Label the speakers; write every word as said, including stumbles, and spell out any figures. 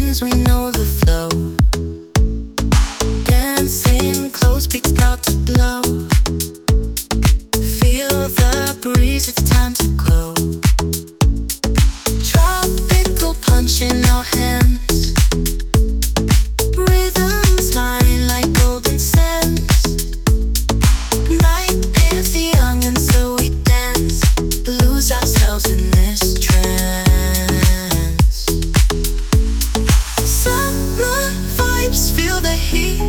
Speaker 1: friends, we know the flow. Dancing, close beats about to blow. Feel the breeze, it's time to glow. Tropical punch in our hands. Rhythms line like golden sands. Night is young and so we dance. Lose ourselves in this trance. Summer vibes, feel the heat.